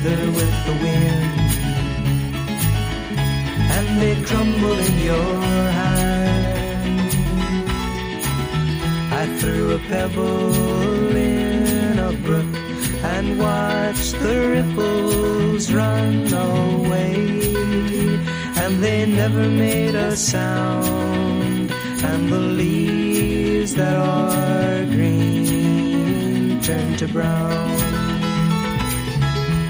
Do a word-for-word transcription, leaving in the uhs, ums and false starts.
wither with the wind, and they crumble in your hand. I threw a pebble in a brook and watched the ripples run away, and they never made a sound, and the leaves that are green turned to brown.